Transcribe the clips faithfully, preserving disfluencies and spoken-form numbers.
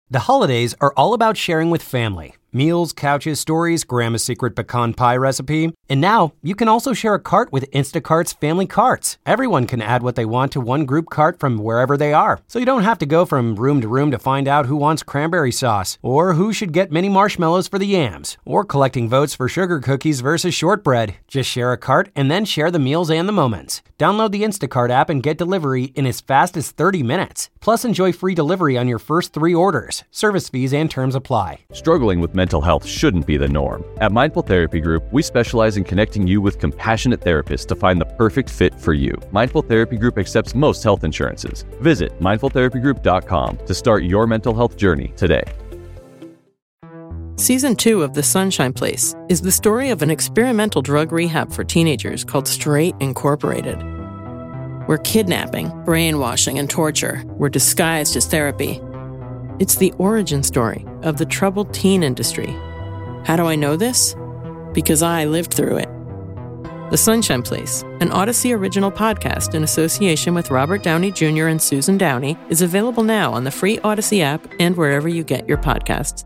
The holidays are all about sharing with family. Meals, couches, stories, Grandma's secret pecan pie recipe. And now, you can also share a cart with Instacart's Family Carts. Everyone can add what they want to one group cart from wherever they are. So you don't have to go from room to room to find out who wants cranberry sauce, or who should get mini marshmallows for the yams, or collecting votes for sugar cookies versus shortbread. Just share a cart and then share the meals and the moments. Download the Instacart app and get delivery in as fast as thirty minutes. Plus, enjoy free delivery on your first three orders. Service fees and terms apply. Struggling with mental health shouldn't be the norm. At Mindful Therapy Group, we specialize in connecting you with compassionate therapists to find the perfect fit for you. Mindful Therapy Group accepts most health insurances. Visit mindful therapy group dot com to start your mental health journey today. Season two of The Sunshine Place is the story of an experimental drug rehab for teenagers called Straight Incorporated, where kidnapping, brainwashing, and torture were disguised as therapy. It's the origin story of the troubled teen industry. How do I know this? Because I lived through it. The Sunshine Place, an Odyssey original podcast in association with Robert Downey Junior and Susan Downey, is available now on the free Odyssey app and wherever you get your podcasts.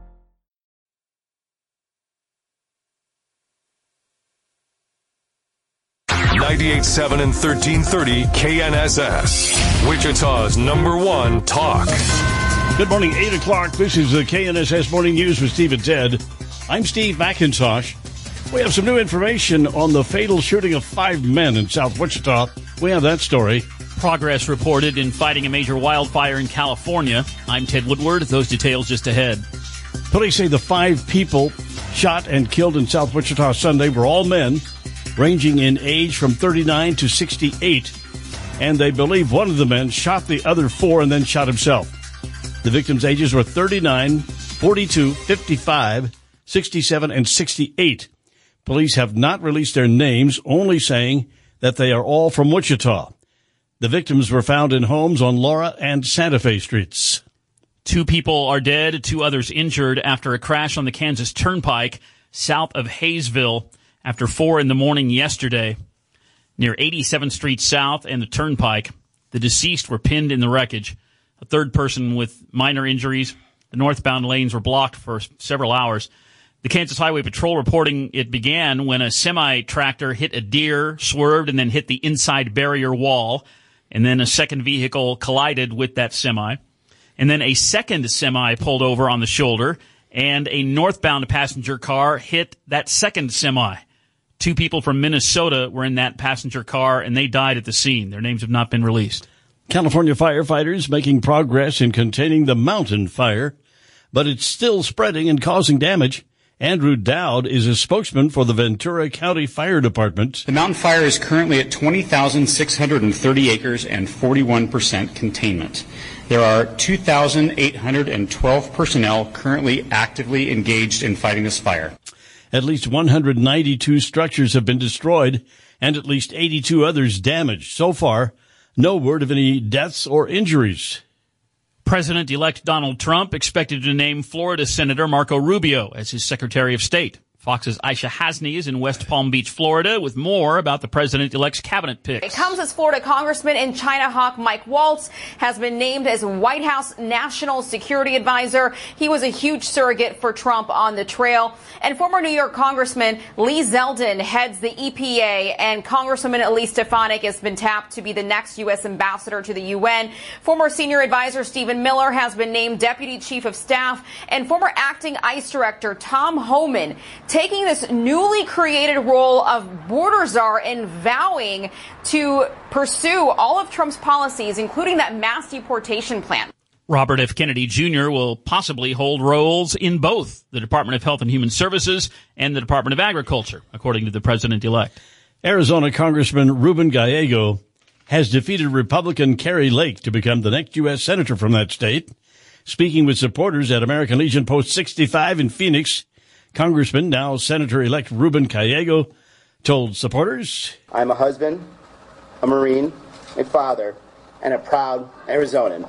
ninety-eight point seven and thirteen thirty K N S S, Wichita's number one talk. Good morning, eight o'clock. This is the K N S S Morning News with Steve and Ted. I'm Steve McIntosh. We have some new information on the fatal shooting of five men in South Wichita. We have that story. Progress reported in fighting a major wildfire in California. I'm Ted Woodward. Those details just ahead. Police say the five people shot and killed in South Wichita Sunday were all men, ranging in age from thirty-nine to sixty-eight. And they believe one of the men shot the other four and then shot himself. The victims' ages were thirty-nine, forty-two, fifty-five, sixty-seven, and sixty-eight. Police have not released their names, only saying that they are all from Wichita. The victims were found in homes on Laura and Santa Fe streets. Two people are dead, two others injured after a crash on the Kansas Turnpike south of Hayesville after four in the morning yesterday. Near eighty-seventh Street South and the Turnpike, the deceased were pinned in the wreckage. A third person with minor injuries. The northbound lanes were blocked for several hours. The Kansas Highway Patrol reporting it began when a semi-tractor hit a deer, swerved, and then hit the inside barrier wall. And then a second vehicle collided with that semi. And then a second semi pulled over on the shoulder, and a northbound passenger car hit that second semi. Two people from Minnesota were in that passenger car, and they died at the scene. Their names have not been released. California firefighters making progress in containing the mountain fire, but it's still spreading and causing damage. Andrew Dowd is a spokesman for the Ventura County Fire Department. The mountain fire is currently at twenty thousand six hundred thirty acres and forty-one percent containment. There are two thousand eight hundred twelve personnel currently actively engaged in fighting this fire. At least one hundred ninety-two structures have been destroyed and at least eighty-two others damaged. So far, no word of any deaths or injuries. President-elect Donald Trump expected to name Florida Senator Marco Rubio as his Secretary of State. Fox's Aisha Hasni is in West Palm Beach, Florida, with more about the president-elect's cabinet picks. It comes as Florida Congressman and China hawk Mike Waltz has been named as White House National Security Advisor. He was a huge surrogate for Trump on the trail. And former New York Congressman Lee Zeldin heads the E P A, and Congresswoman Elise Stefanik has been tapped to be the next U S ambassador to the U N. Former senior advisor Stephen Miller has been named Deputy Chief of Staff, and former acting ICE Director Tom Homan taking this newly created role of border czar and vowing to pursue all of Trump's policies, including that mass deportation plan. Robert F. Kennedy Junior will possibly hold roles in both the Department of Health and Human Services and the Department of Agriculture, according to the president-elect. Arizona Congressman Ruben Gallego has defeated Republican Kari Lake to become the next U S senator from that state. Speaking with supporters at American Legion Post sixty-five in Phoenix, Congressman, now Senator-elect Ruben Gallego, told supporters, I'm a husband, a Marine, a father, and a proud Arizonan.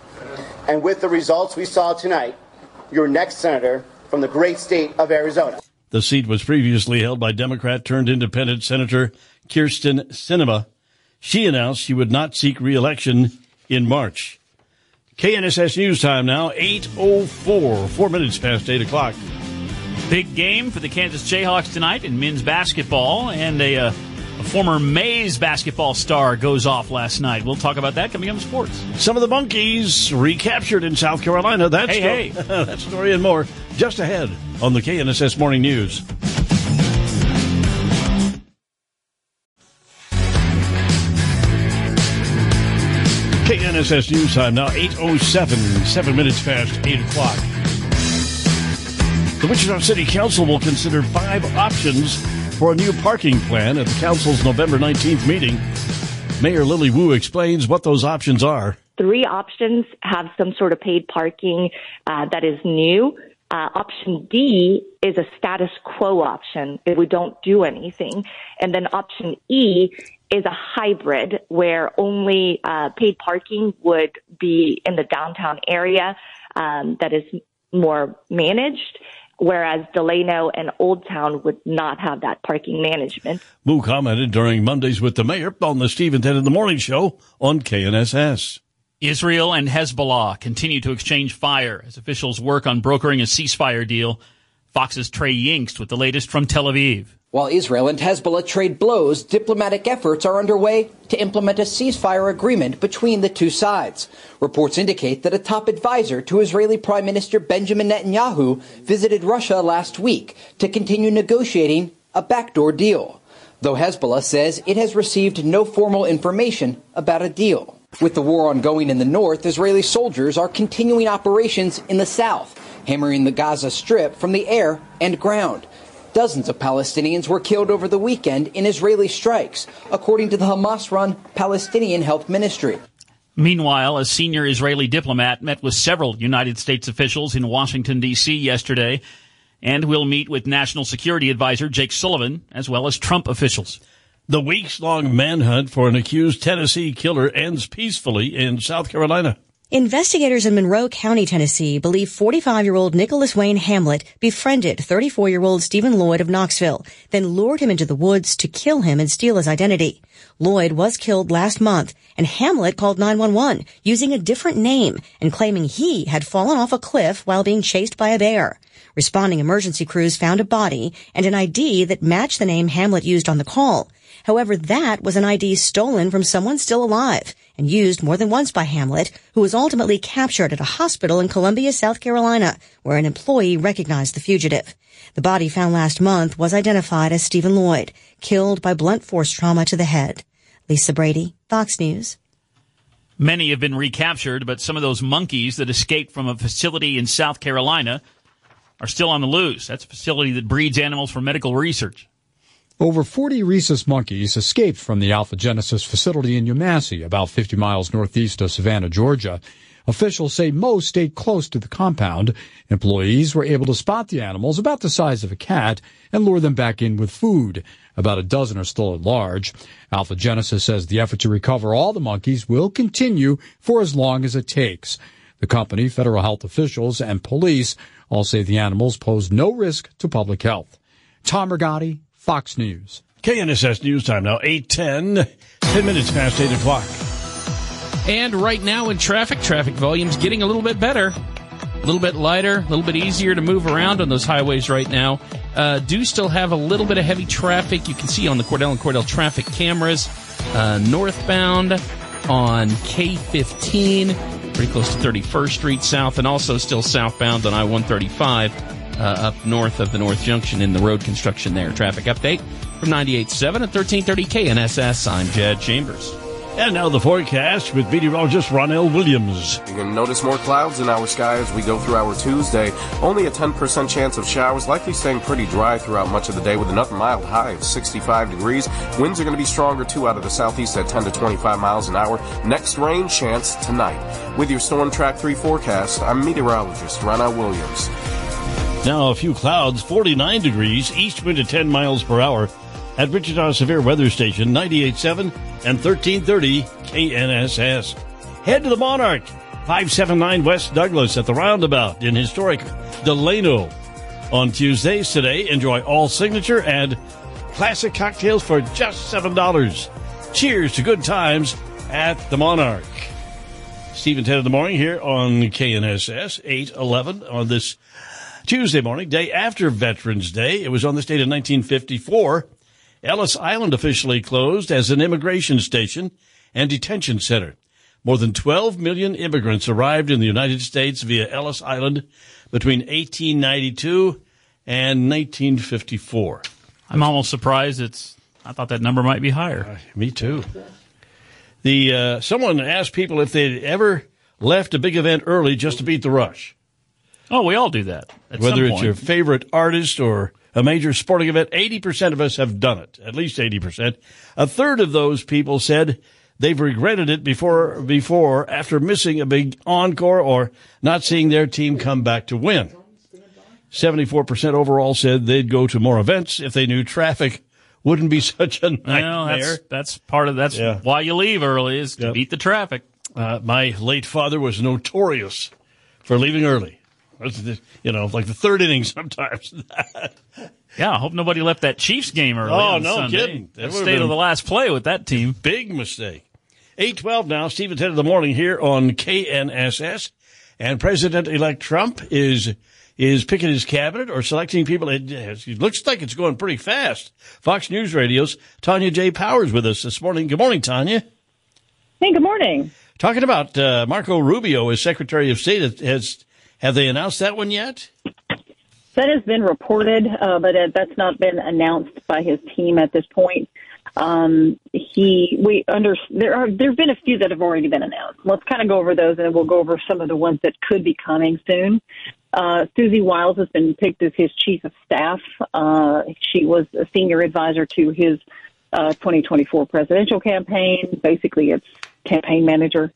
And with the results we saw tonight, your next senator from the great state of Arizona. The seat was previously held by Democrat-turned-independent Senator Kyrsten Sinema. She announced she would not seek re-election in March. K N S S News Time now, eight oh four, four minutes past eight o'clock. Big game for the Kansas Jayhawks tonight in men's basketball, and a, uh, a former Mays basketball star goes off last night. We'll talk about that coming up in sports. Some of the Monkeys recaptured in South Carolina. That, hey, sto- hey. that story and more just ahead on the K N S S Morning News. K N S S News Time now, eight oh seven, seven minutes past eight o'clock. The Wichita City Council will consider five options for a new parking plan at the council's November nineteenth meeting. Mayor Lily Wu explains what those options are. Three options have some sort of paid parking uh, that is new. Uh, option D is a status quo option if we don't do anything. And then option E is a hybrid where only uh, paid parking would be in the downtown area um, that is more managed, whereas Delano and Old Town would not have that parking management. Wu commented during Mondays with the Mayor on the Steve and Ted in the Morning Show on K N S S. Israel and Hezbollah continue to exchange fire as officials work on brokering a ceasefire deal. Fox's Trey Yingst with the latest from Tel Aviv. While Israel and Hezbollah trade blows, diplomatic efforts are underway to implement a ceasefire agreement between the two sides. Reports indicate that a top advisor to Israeli Prime Minister Benjamin Netanyahu visited Russia last week to continue negotiating a backdoor deal, though Hezbollah says it has received no formal information about a deal. With the war ongoing in the north, Israeli soldiers are continuing operations in the south, hammering the Gaza Strip from the air and ground. Dozens of Palestinians were killed over the weekend in Israeli strikes, according to the Hamas-run Palestinian Health Ministry. Meanwhile, a senior Israeli diplomat met with several United States officials in Washington, D C yesterday, and will meet with National Security Advisor Jake Sullivan, as well as Trump officials. The weeks-long manhunt for an accused Tennessee killer ends peacefully in South Carolina. Investigators in Monroe County, Tennessee, believe forty-five-year-old Nicholas Wayne Hamlet befriended thirty-four-year-old Stephen Lloyd of Knoxville, then lured him into the woods to kill him and steal his identity. Lloyd was killed last month, and Hamlet called nine one one using a different name and claiming he had fallen off a cliff while being chased by a bear. Responding emergency crews found a body and an I D that matched the name Hamlet used on the call. However, that was an I D stolen from someone still alive and used more than once by Hamlet, who was ultimately captured at a hospital in Columbia, South Carolina, where an employee recognized the fugitive. The body found last month was identified as Stephen Lloyd, killed by blunt force trauma to the head. Lisa Brady, Fox News. Many have been recaptured, but some of those monkeys that escaped from a facility in South Carolina are still on the loose. That's a facility that breeds animals for medical research. Over forty rhesus monkeys escaped from the Alpha Genesis facility in Umassey, about fifty miles northeast of Savannah, Georgia. Officials say most stayed close to the compound. Employees were able to spot the animals, about the size of a cat, and lure them back in with food. About a dozen are still at large. Alpha Genesis says the effort to recover all the monkeys will continue for as long as it takes. The company, federal health officials, and police all say the animals pose no risk to public health. Tom Rigotti, Fox News. K N S S News Time now, eight ten, ten minutes past eight o'clock. And right now in traffic, traffic volume's getting a little bit better, a little bit lighter, a little bit easier to move around on those highways right now. Uh, do still have a little bit of heavy traffic. You can see on the Cordell and Cordell traffic cameras, uh, northbound on K fifteen, pretty close to thirty-first Street South, and also still southbound on I one thirty-five. Uh, up north of the North Junction in the road construction there. Traffic update from ninety-eight point seven at thirteen thirty K N S S. I'm Jed Chambers. And now the forecast with meteorologist Ronell Williams. You can notice more clouds in our sky as we go through our Tuesday. Only a ten percent chance of showers, likely staying pretty dry throughout much of the day with another mild high of sixty-five degrees. Winds are going to be stronger, too, out of the southeast at ten to twenty-five miles an hour. Next rain chance tonight. With your Storm Track three forecast, I'm meteorologist Ronell Williams. Now a few clouds, forty-nine degrees, east wind at ten miles per hour at Wichita Severe Weather Station, ninety-eight point seven and thirteen thirty K N S S. Head to the Monarch, five seventy-nine West Douglas at the Roundabout in historic Delano. On Tuesdays today, enjoy all signature and classic cocktails for just seven dollars. Cheers to good times at the Monarch. Steve and Ted in the morning here on K N S S, eight eleven on this Tuesday morning, day after Veterans Day. It was on this date in nineteen fifty-four. Ellis Island officially closed as an immigration station and detention center. More than twelve million immigrants arrived in the United States via Ellis Island between eighteen ninety-two and nineteen fifty-four. I'm almost surprised it's, I thought that number might be higher. Uh, me too. The, uh, someone asked people if they'd ever left a big event early just to beat the rush. Oh, we all do that. At Whether some it's point. your favorite artist or a major sporting event, eighty percent of us have done it, at least eighty percent. A third of those people said they've regretted it before, before after missing a big encore or not seeing their team come back to win. seventy-four percent overall said they'd go to more events if they knew traffic wouldn't be such a nightmare. Well, that's, that's part of, that's Yeah. why you leave early, is to Yep. beat the traffic. Uh, my late father was notorious for leaving early. You know, like the third inning sometimes. Yeah, I hope nobody left that Chiefs game early. Oh, on no Sunday. kidding. That That would've stayed been to the last play with that team. Big mistake. eight twelve now, Steve and Ted in the morning here on K N S S. And President-elect Trump is is picking his cabinet or selecting people. It, it looks like it's going pretty fast. Fox News Radio's Tanya J. Powers with us this morning. Good morning, Tanya. Hey, good morning. Talking about uh, Marco Rubio as Secretary of State. Has Have they announced that one yet? That has been reported, uh, but uh, that's not been announced by his team at this point. Um, he, we under, there are, there have been a few that have already been announced. Let's kind of go over those, and then we'll go over some of the ones that could be coming soon. Uh, Susie Wiles has been picked as his chief of staff. Uh, she was a senior advisor to his uh, twenty twenty-four presidential campaign. Basically, it's campaign manager.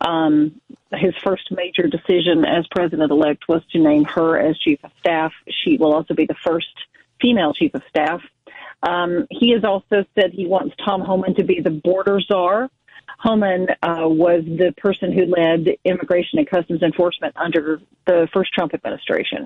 Um, his first major decision as president-elect was to name her as chief of staff. She will also be the first female chief of staff. Um, he has also said he wants Tom Homan to be the border czar. Homan uh, was the person who led Immigration and Customs Enforcement under the first Trump administration.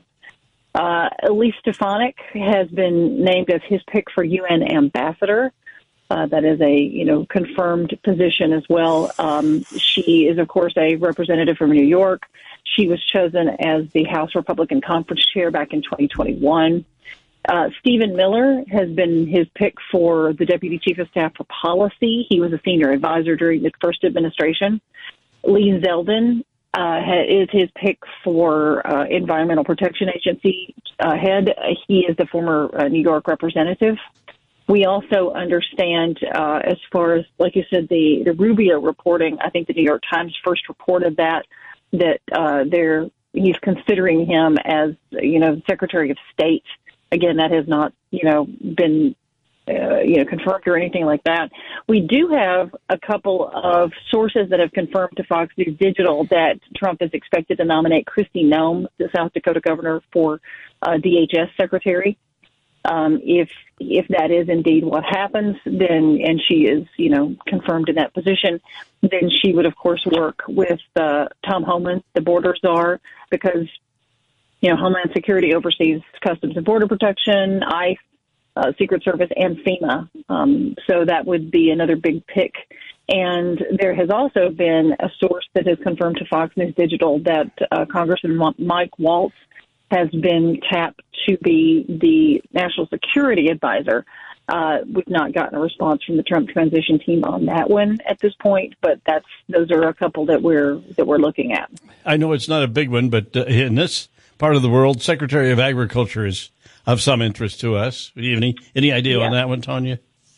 Uh, Elise Stefanik has been named as his pick for U N ambassador. Uh, that is a, you know, confirmed position as well. Um, she is, of course, a representative from New York. She was chosen as the House Republican Conference chair back in twenty twenty-one. Uh, Stephen Miller has been his pick for the Deputy Chief of Staff for Policy. He was a senior advisor during the first administration. Lee Zeldin uh, is his pick for uh, Environmental Protection Agency uh, head. He is the former uh, New York representative. We also understand, uh, as far as, like you said, the, the Rubio reporting, I think the New York Times first reported that, that uh, they're, he's considering him as, you know, Secretary of State. Again, that has not, you know, been, uh, you know, confirmed or anything like that. We do have a couple of sources that have confirmed to Fox News Digital that Trump is expected to nominate Kristi Noem, the South Dakota governor, for uh, D H S secretary. Um, if if that is indeed what happens, then and she is, you know, confirmed in that position, then she would, of course, work with uh, Tom Homan, the border czar, because, you know, Homeland Security oversees Customs and Border Protection, ICE, uh, Secret Service, and FEMA. Um, so that would be another big pick. And there has also been a source that has confirmed to Fox News Digital that uh, Congressman Mike Waltz has been tapped to be the national security advisor. Uh, we've not gotten a response from the Trump transition team on that one at this point, but that's those are a couple that we're that we're looking at. I know it's not a big one, but uh, in this part of the world, Secretary of Agriculture is of some interest to us. Do you have any, any idea Yeah. on that one, Tanya?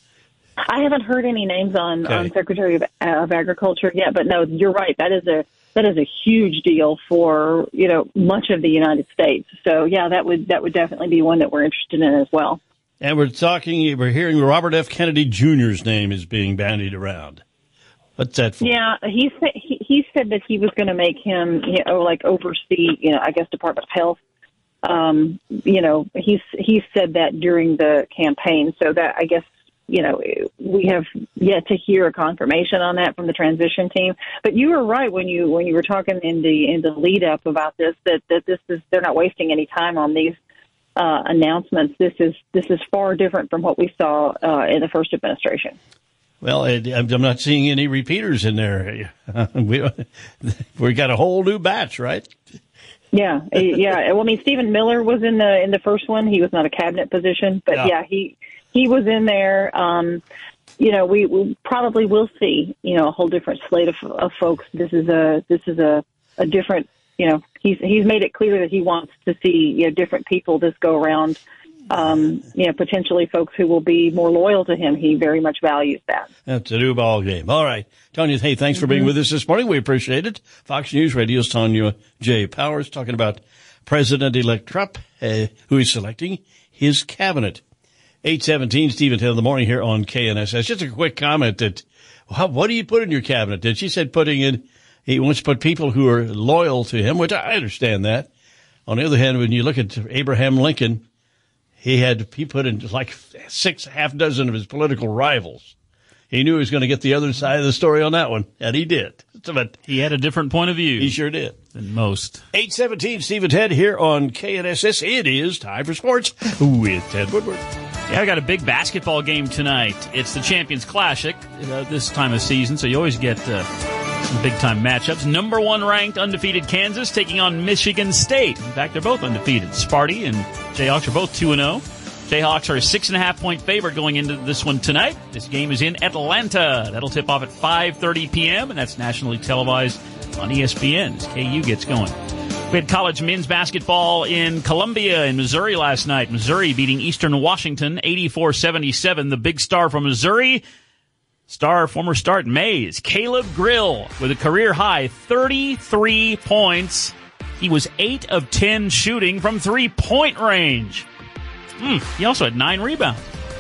I haven't heard any names on, Okay. on Secretary of, of Agriculture yet, but no, you're right. That is a that is a huge deal for, you know, much of the United States. So yeah, that would that would definitely be one that we're interested in as well. And we're talking, we're hearing Robert F. Kennedy Junior's name is being bandied around. What's that for? Yeah, he said he, he said that he was going to make him, you know, like oversee, you know, I guess Department of Health. Um, you know, he's he said that during the campaign. So that I guess, you know, we have yet to hear a confirmation on that from the transition team. But you were right when you when you were talking in the in the lead up about this that that this is they're not wasting any time on these uh, announcements. This is this is far different from what we saw uh, in the first administration. Well, I'm not seeing any repeaters in there. we we got a whole new batch, right? Yeah, yeah. Well, I mean, Stephen Miller was in the in the first one. He was not a cabinet position, but yeah, yeah he he was in there. Um, you know, we, we probably will see, you know, a whole different slate of, of folks. This is a this is a, a different. You know, he's he's made it clear that he wants to see you know different people this go around. Um, you know, potentially folks who will be more loyal to him. He very much values that. That's a new ball game. All right. Tanya, hey, thanks for being mm-hmm. with us this morning. We appreciate it. Fox News Radio's Tanya J. Powers talking about President-elect Trump, uh, who is selecting his cabinet. eight seventeen, Stephen ten in the morning here on K N S S. Just a quick comment that, well, what do you put in your cabinet? And she said putting in, he wants to put people who are loyal to him, which I understand that. On the other hand, when you look at Abraham Lincoln, He had he put in like six, half dozen of his political rivals. He knew he was going to get the other side of the story on that one, and he did. But he had a different point of view. He sure did. Than most. eight seventeen, Stephen Ted here on K N S S. It is time for sports with Ted Woodward. Yeah, I got a big basketball game tonight. It's the Champions Classic uh, this time of season, so you always get uh, some big-time matchups. Number one ranked undefeated Kansas taking on Michigan State. In fact, they're both undefeated. Sparty and Jayhawks are both two and oh. Jayhawks are a six and a half point favorite going into this one tonight. This game is in Atlanta. That'll tip off at five thirty p.m., and that's nationally televised on E S P N as K U gets going. We had college men's basketball in Columbia in Missouri last night. Missouri beating Eastern Washington eighty-four seventy-seven. The big star from Missouri, star former star at Mays, Caleb Grill, with a career-high thirty-three points. He was eight of ten shooting from three-point range. Mm, he also had nine rebounds.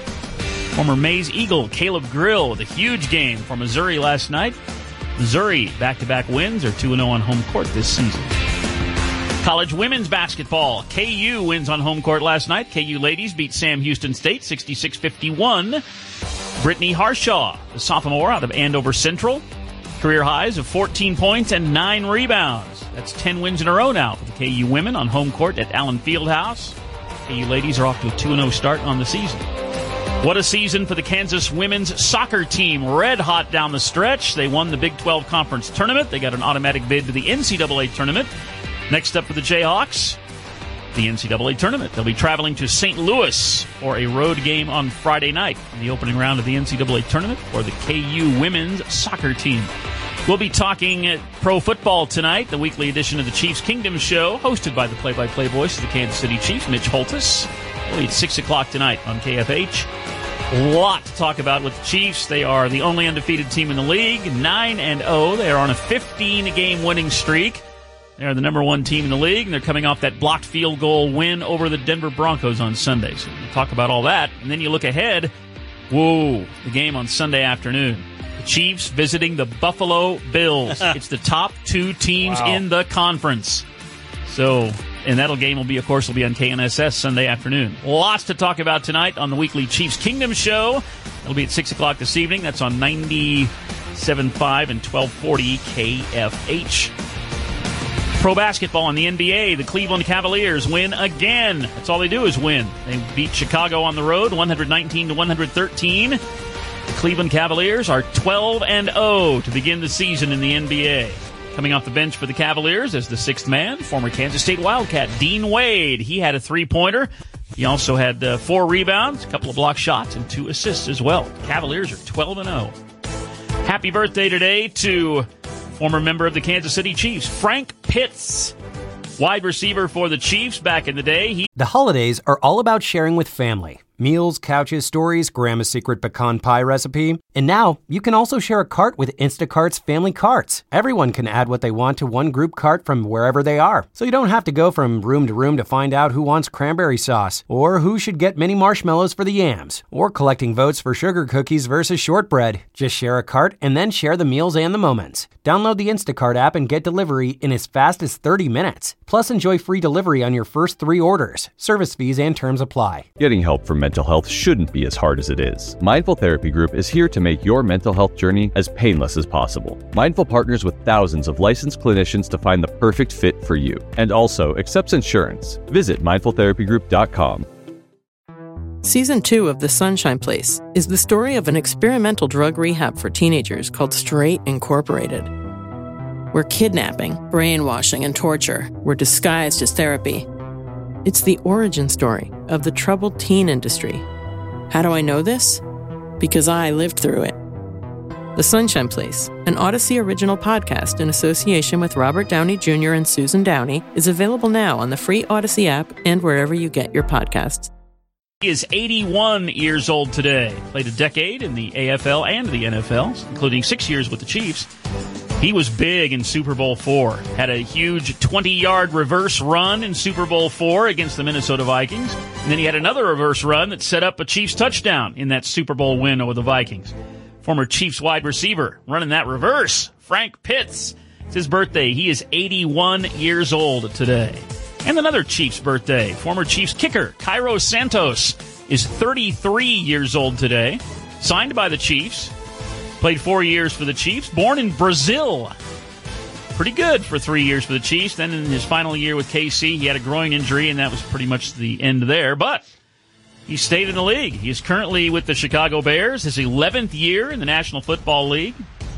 Former Mays Eagle Caleb Grill with a huge game for Missouri last night. Missouri back-to-back wins are two and oh on home court this season. College women's basketball. K U wins on home court last night. K U ladies beat Sam Houston State sixty-six fifty-one. Brittany Harshaw, the sophomore out of Andover Central. Career highs of fourteen points and nine rebounds. That's ten wins in a row now for the K U women on home court at Allen Fieldhouse. K U ladies are off to a two and oh start on the season. What a season for the Kansas women's soccer team. Red hot down the stretch. They won the Big twelve Conference Tournament. They got an automatic bid to the N C double A Tournament. Next up for the Jayhawks, the N C double A Tournament. They'll be traveling to Saint Louis for a road game on Friday night in the opening round of the N C double A Tournament for the K U women's soccer team. We'll be talking pro football tonight, the weekly edition of the Chiefs Kingdom Show, hosted by the play-by-play voice of the Kansas City Chiefs, Mitch Holthus. We'll be at six o'clock tonight on K F H. A lot to talk about with the Chiefs. They are the only undefeated team in the league, nine and oh. They are on a fifteen-game winning streak. They are the number one team in the league, and they're coming off that blocked field goal win over the Denver Broncos on Sunday. So we'll talk about all that. And then you look ahead. Whoa, the game on Sunday afternoon. The Chiefs visiting the Buffalo Bills. It's the top two teams wow. in the conference. So, and that game will be, of course, will be on K N S S Sunday afternoon. Lots to talk about tonight on the weekly Chiefs Kingdom Show. It'll be at six o'clock this evening. That's on ninety-seven point five and twelve forty K F H. Pro basketball in the N B A, the Cleveland Cavaliers win again. That's all they do is win. They beat Chicago on the road, one nineteen to one thirteen. The Cleveland Cavaliers are twelve and oh to begin the season in the N B A. Coming off the bench for the Cavaliers as the sixth man, former Kansas State Wildcat Dean Wade. He had a three-pointer. He also had uh, four rebounds, a couple of block shots, and two assists as well. The Cavaliers are twelve and oh. Happy birthday today to former member of the Kansas City Chiefs, Frank Pitts, wide receiver for the Chiefs back in the day. He- the holidays are all about sharing with family. Meals, couches, stories, Grandma's secret pecan pie recipe. And now, you can also share a cart with Instacart's Family Carts. Everyone can add what they want to one group cart from wherever they are. So you don't have to go from room to room to find out who wants cranberry sauce, or who should get mini marshmallows for the yams, or collecting votes for sugar cookies versus shortbread. Just share a cart and then share the meals and the moments. Download the Instacart app and get delivery in as fast as thirty minutes. Plus, enjoy free delivery on your first three orders. Service fees and terms apply. Getting help from mental health shouldn't be as hard as it is. Mindful Therapy Group is here to make your mental health journey as painless as possible. Mindful partners with thousands of licensed clinicians to find the perfect fit for you, and also accepts insurance. Visit mindful therapy group dot com. Season two of The Sunshine Place is the story of an experimental drug rehab for teenagers called Straight Incorporated, where kidnapping, brainwashing, and torture were disguised as therapy. It's the origin story of the troubled teen industry. How do I know this? Because I lived through it. The Sunshine Place, an Odyssey original podcast in association with Robert Downey Junior and Susan Downey, is available now on the free Odyssey app and wherever you get your podcasts. He is eighty-one years old today. Played a decade in the A F L and the N F L, including six years with the Chiefs. He was big in Super Bowl four. Had a huge twenty-yard reverse run in Super Bowl four against the Minnesota Vikings. And then he had another reverse run that set up a Chiefs touchdown in that Super Bowl win over the Vikings. Former Chiefs wide receiver running that reverse, Frank Pitts. It's his birthday. He is eighty-one years old today. And another Chiefs birthday. Former Chiefs kicker, Cairo Santos, is thirty-three years old today. Signed by the Chiefs. Played four years for the Chiefs. Born in Brazil. Pretty good for three years for the Chiefs. Then in his final year with K C, he had a groin injury, and that was pretty much the end there. But he stayed in the league. He is currently with the Chicago Bears, his eleventh year in the National Football League.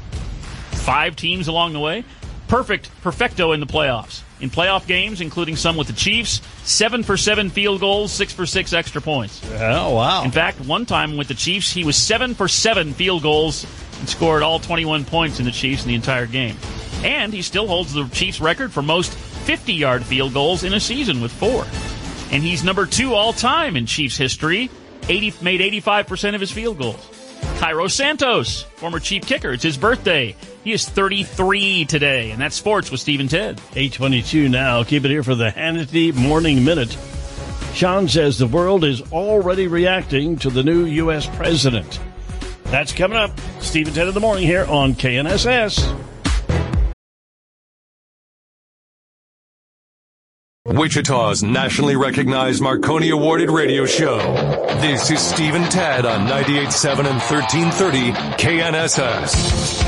Five teams along the way. Perfect, perfecto in the playoffs. In playoff games, including some with the Chiefs, seven for seven field goals, six for six extra points. Oh, wow. In fact, one time with the Chiefs, he was seven for seven field goals and scored all twenty-one points in the Chiefs in the entire game. And he still holds the Chiefs record for most fifty-yard field goals in a season with four. And he's number two all-time in Chiefs history, eighty, made eighty-five percent of his field goals. Cairo Santos, former Chief kicker. It's his birthday. He is thirty-three today, and that's sports with Steve and Ted. eight twenty-two now. Keep it here for the Hannity Morning Minute. Sean says the world is already reacting to the new U S president. That's coming up. Steve and Ted in the morning here on K N S S. Wichita's nationally recognized Marconi awarded radio show. This is Steve and Ted on ninety-eight point seven and thirteen thirty K N S S.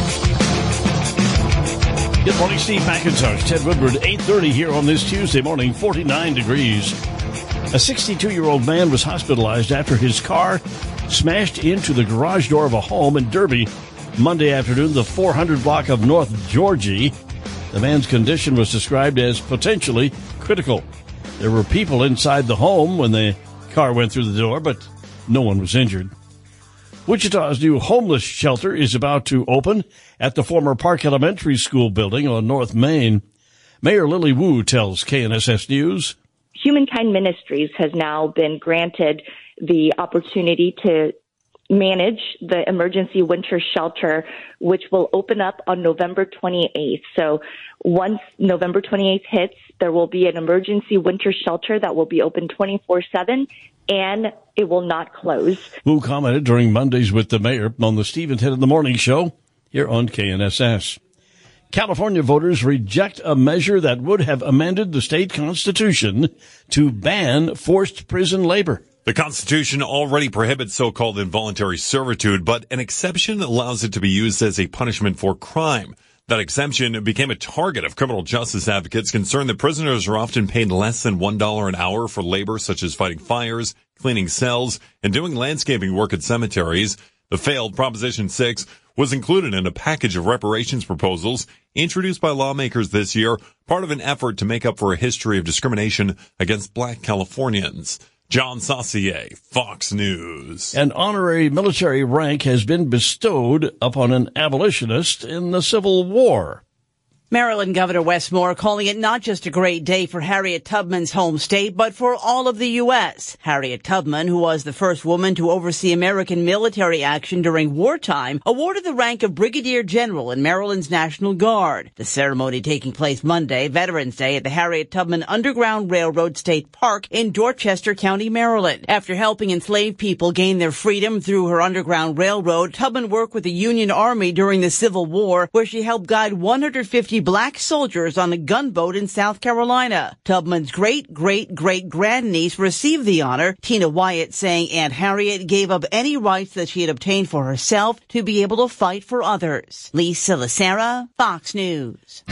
Good morning, Steve McIntosh, Ted Woodward, eight thirty here on this Tuesday morning, forty-nine degrees. A sixty-two-year-old man was hospitalized after his car smashed into the garage door of a home in Derby Monday afternoon, the four hundred block of North Georgie. The man's condition was described as potentially critical. There were people inside the home when the car went through the door, but no one was injured. Wichita's new homeless shelter is about to open at the former Park Elementary School building on North Main. Mayor Lily Wu tells K N S S News. Humankind Ministries has now been granted the opportunity to manage the emergency winter shelter, which will open up on November twenty-eighth. So once November twenty-eighth hits, there will be an emergency winter shelter that will be open twenty-four seven, and it will not close. Wu commented during Mondays with the mayor on the Steve and Ted in the Morning show here on K N S S. California voters reject a measure that would have amended the state constitution to ban forced prison labor. The Constitution already prohibits so-called involuntary servitude, but an exception allows it to be used as a punishment for crime. That exemption became a target of criminal justice advocates concerned that prisoners are often paid less than one dollar an hour for labor such as fighting fires, cleaning cells, and doing landscaping work at cemeteries. The failed Proposition six was included in a package of reparations proposals introduced by lawmakers this year, part of an effort to make up for a history of discrimination against black Californians. John Saucier, Fox News. An honorary military rank has been bestowed upon an abolitionist in the Civil War. Maryland Governor Wes Moore calling it not just a great day for Harriet Tubman's home state, but for all of the U S. Harriet Tubman, who was the first woman to oversee American military action during wartime, awarded the rank of Brigadier General in Maryland's National Guard. The ceremony taking place Monday, Veterans Day, at the Harriet Tubman Underground Railroad State Park in Dorchester County, Maryland. After helping enslaved people gain their freedom through her Underground Railroad, Tubman worked with the Union Army during the Civil War, where she helped guide one hundred fifty black soldiers on a gunboat in South Carolina. Tubman's great-great-great-grandniece received the honor, Tina Wyatt saying Aunt Harriet gave up any rights that she had obtained for herself to be able to fight for others. Lisa Lacera, Fox News.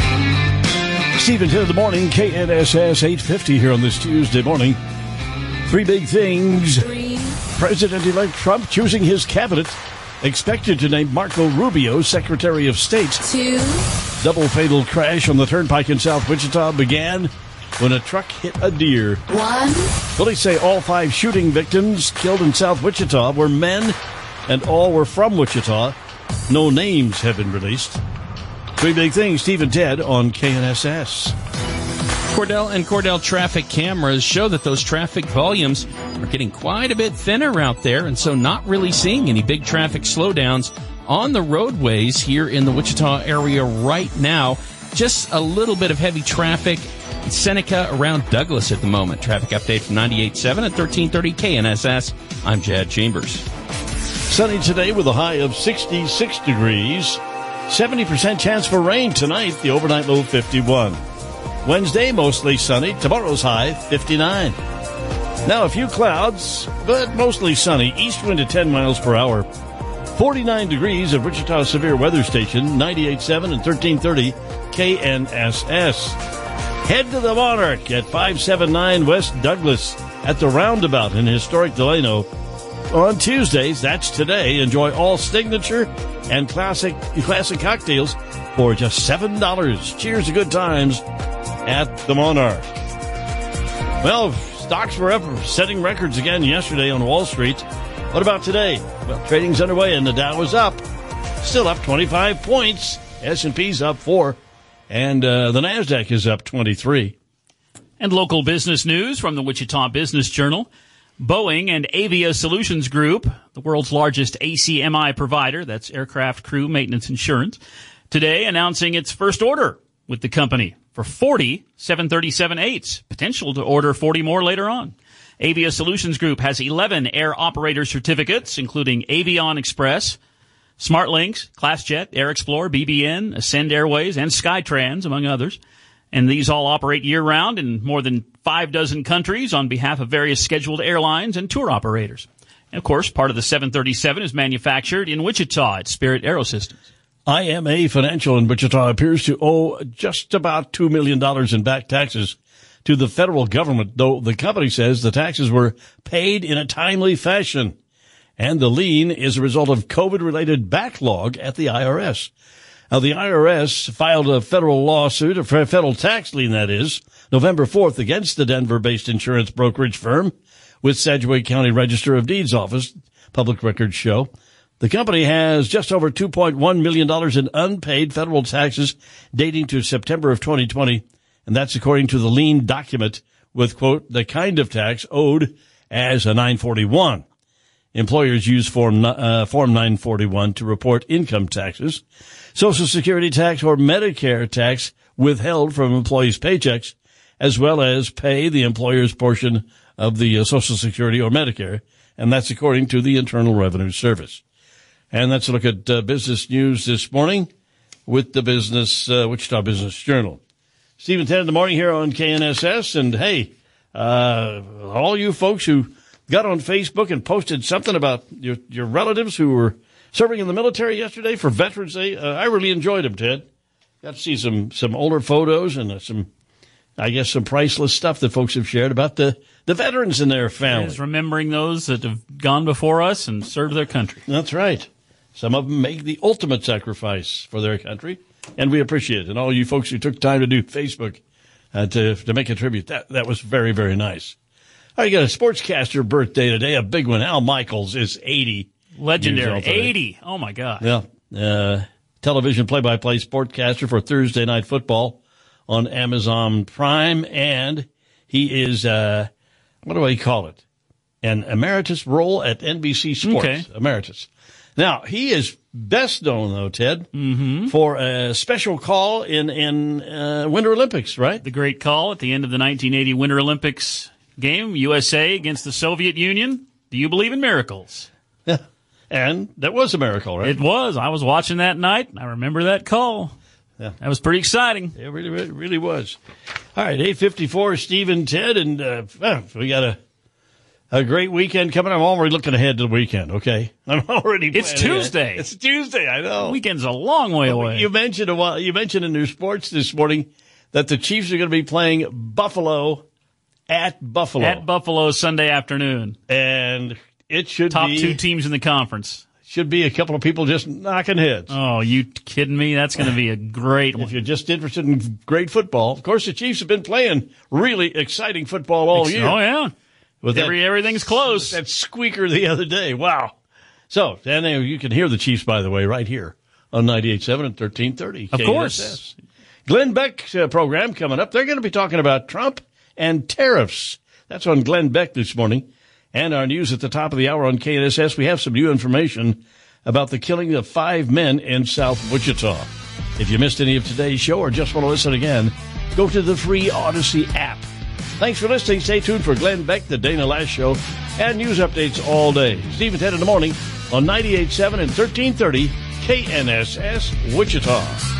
Steve and Ted in the morning, K N S S eight fifty here on this Tuesday morning. Three big things. President-elect Trump choosing his cabinet. Expected to name Marco Rubio Secretary of State. Two. Double fatal crash on the turnpike in South Wichita began when a truck hit a deer. One. Police say all five shooting victims killed in South Wichita were men, and all were from Wichita. No names have been released. Three big things, Steve and Ted on K N S S. Cordell and Cordell traffic cameras show that those traffic volumes are getting quite a bit thinner out there, and so not really seeing any big traffic slowdowns on the roadways here in the Wichita area right now. Just a little bit of heavy traffic in Seneca around Douglas at the moment. Traffic update from ninety-eight point seven at thirteen thirty K N S S. I'm Jad Chambers. Sunny today with a high of sixty-six degrees. seventy percent chance for rain tonight. The overnight low fifty-one. Wednesday, mostly sunny. Tomorrow's high, fifty-nine. Now, a few clouds, but mostly sunny. East wind at ten miles per hour. forty-nine degrees at Wichita Severe Weather Station, ninety-eight point seven and thirteen thirty K N S S. Head to the Monarch at five seventy-nine West Douglas at the Roundabout in historic Delano. On Tuesdays, that's today, enjoy all signature and classic classic cocktails for just seven dollars. Cheers to good times at the Monarch. Well, stocks were up, setting records again yesterday on Wall Street. What about today? Well, trading's underway and the Dow is up. Still up twenty-five points. S and P's up four. And uh, the NASDAQ is up twenty-three. And local business news from the Wichita Business Journal. Boeing and Avia Solutions Group, the world's largest A C M I provider, that's aircraft crew maintenance insurance, today announcing its first order with the company for forty seven thirty-seven eights, potential to order forty more later on. Avia Solutions Group has eleven air operator certificates, including Avion Express, SmartLinks, ClassJet, Air Explorer, B B N, Ascend Airways, and Skytrans, among others. And these all operate year-round in more than five dozen countries on behalf of various scheduled airlines and tour operators. And, of course, part of the seven thirty-seven is manufactured in Wichita at Spirit Aerosystems. I M A Financial in Wichita appears to owe just about two million dollars in back taxes to the federal government, though the company says the taxes were paid in a timely fashion. And the lien is a result of COVID-related backlog at the I R S. Now, the I R S filed a federal lawsuit, a federal tax lien, that is, November fourth against the Denver-based insurance brokerage firm with Sedgwick County Register of Deeds office, public records show. The company has just over two point one million dollars in unpaid federal taxes dating to September of twenty twenty, and that's according to the lien document with, quote, the kind of tax owed as a nine forty-one. Employers use Form, uh, Form nine forty-one to report income taxes, Social Security tax, or Medicare tax withheld from employees' paychecks, as well as pay the employer's portion of the uh, Social Security or Medicare, and that's according to the Internal Revenue Service. And let's look at uh, business news this morning with the business uh, Wichita Business Journal. Stephen ten in the morning here on K N S S, and hey, uh, all you folks who got on Facebook and posted something about your, your relatives who were serving in the military yesterday for Veterans Day. Uh, I really enjoyed them, Ted. Got to see some, some older photos and uh, some, I guess, some priceless stuff that folks have shared about the, the veterans and their families. Remembering those that have gone before us and served their country. That's right. Some of them make the ultimate sacrifice for their country, and we appreciate it. And all you folks who took time to do Facebook uh, to, to make a tribute, that, that was very, very nice. I got a sportscaster birthday today, a big one. Al Michaels is eighty. Legendary. eighty. Oh, my God. Yeah. Uh, television play-by-play sportscaster for Thursday Night Football on Amazon Prime. And he is, uh, what do I call it? An emeritus role at N B C Sports. Okay. Emeritus. Now, he is best known, though, Ted, mm-hmm. for a special call in, in uh, Winter Olympics, right? The great call at the end of the nineteen eighty Winter Olympics game, U S A against the Soviet Union. Do you believe in miracles? Yeah. And that was a miracle, right? It was. I was watching that night. I remember that call. Yeah. That was pretty exciting. It really, really, really was. All right, eight fifty-four, Steve and Ted, and uh, well, we got a a great weekend coming. I'm already looking ahead to the weekend, okay? I'm already It's Tuesday. Ahead. It's Tuesday, I know. The weekend's a long way away. You mentioned a while, you mentioned in your sports this morning that the Chiefs are going to be playing Buffalo at Buffalo. At Buffalo Sunday afternoon. And it should Top be... two teams in the conference. Should be a couple of people just knocking heads. Oh, you kidding me? That's going to be a great one. If you're just interested in great football. Of course, the Chiefs have been playing really exciting football all year. Oh, yeah. With Every, that, everything's close. That squeaker the other day. Wow. So, and you can hear the Chiefs, by the way, right here on ninety-eight point seven and thirteen thirty. Of K N S S. course. Glenn Beck's uh, program coming up. They're going to be talking about Trump and tariffs. That's on Glenn Beck this morning. And our news at the top of the hour on K N S S. We have some new information about the killing of five men in South Wichita. If you missed any of today's show or just want to listen again, go to the free Odyssey app. Thanks for listening. Stay tuned for Glenn Beck, the Dana Lash Show, and news updates all day. Steve and Ted in the morning on ninety-eight point seven and thirteen thirty K N S S Wichita.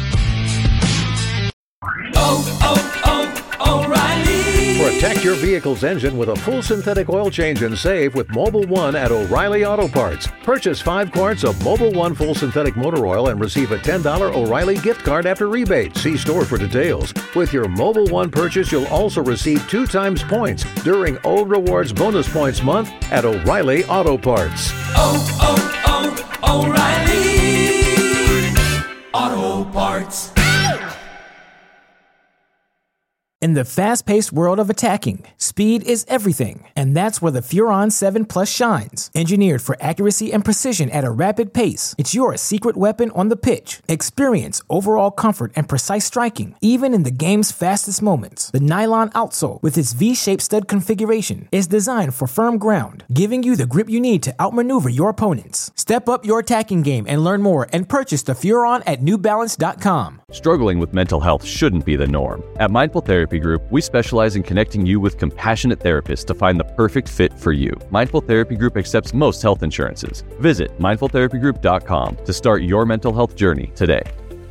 Oh, oh, oh, O'Reilly. Protect your vehicle's engine with a full synthetic oil change and save with Mobil one at O'Reilly Auto Parts. Purchase five quarts of Mobil one full synthetic motor oil and receive a ten dollars O'Reilly gift card after rebate. See store for details. With your Mobil one purchase, you'll also receive two times points during O Rewards Bonus Points Month at O'Reilly Auto Parts. Oh, oh, oh, O'Reilly Auto Parts. In the fast-paced world of attacking, speed is everything, and that's where the Furon seven Plus shines. Engineered for accuracy and precision at a rapid pace, it's your secret weapon on the pitch. Experience overall comfort and precise striking, even in the game's fastest moments. The nylon outsole, with its V-shaped stud configuration, is designed for firm ground, giving you the grip you need to outmaneuver your opponents. Step up your attacking game and learn more and purchase the Furon at New Balance dot com. Struggling with mental health shouldn't be the norm. At Mindful Therapy Group, we specialize in connecting you with compassionate therapists to find the perfect fit for you. Mindful Therapy Group accepts most health insurances. Visit mindful therapy group dot com to start your mental health journey today.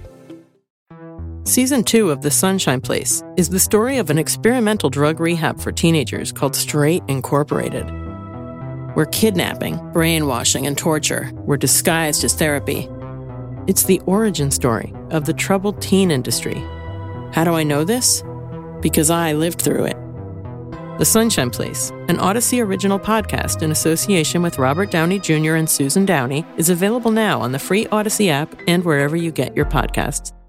Season two of The Sunshine Place is the story of an experimental drug rehab for teenagers called Straight Incorporated, where kidnapping, brainwashing, and torture were disguised as therapy. It's the origin story of the troubled teen industry. How do I know this? Because I lived through it. The Sunshine Place, an Odyssey original podcast in association with Robert Downey Junior and Susan Downey, is available now on the free Odyssey app and wherever you get your podcasts.